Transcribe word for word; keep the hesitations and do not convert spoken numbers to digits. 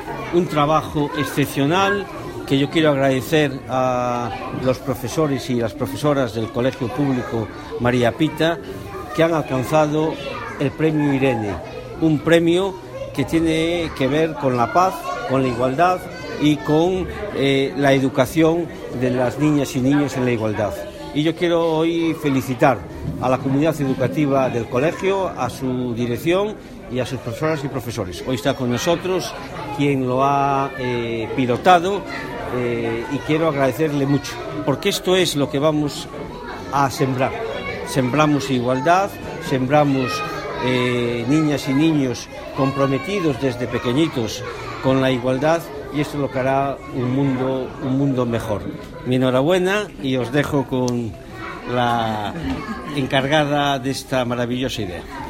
un trabajo excepcional que yo quiero agradecer a los profesores y las profesoras del Colegio Público María Pita, que han alcanzado el premio Irene, un premio que tiene que ver con la paz, con la igualdad y con eh, la educación de las niñas y niños en la igualdad. Y yo quiero hoy felicitar a la comunidad educativa del colegio, a su dirección y a sus profesoras y profesores. Hoy está con nosotros quien lo ha eh, pilotado eh, y quiero agradecerle mucho, porque esto es lo que vamos a sembrar. Sembramos igualdad, sembramos eh, niñas y niños comprometidos desde pequeñitos con la igualdad, y esto es lo que hará un mundo, un mundo mejor. Mi enhorabuena y os dejo con la encargada de esta maravillosa idea.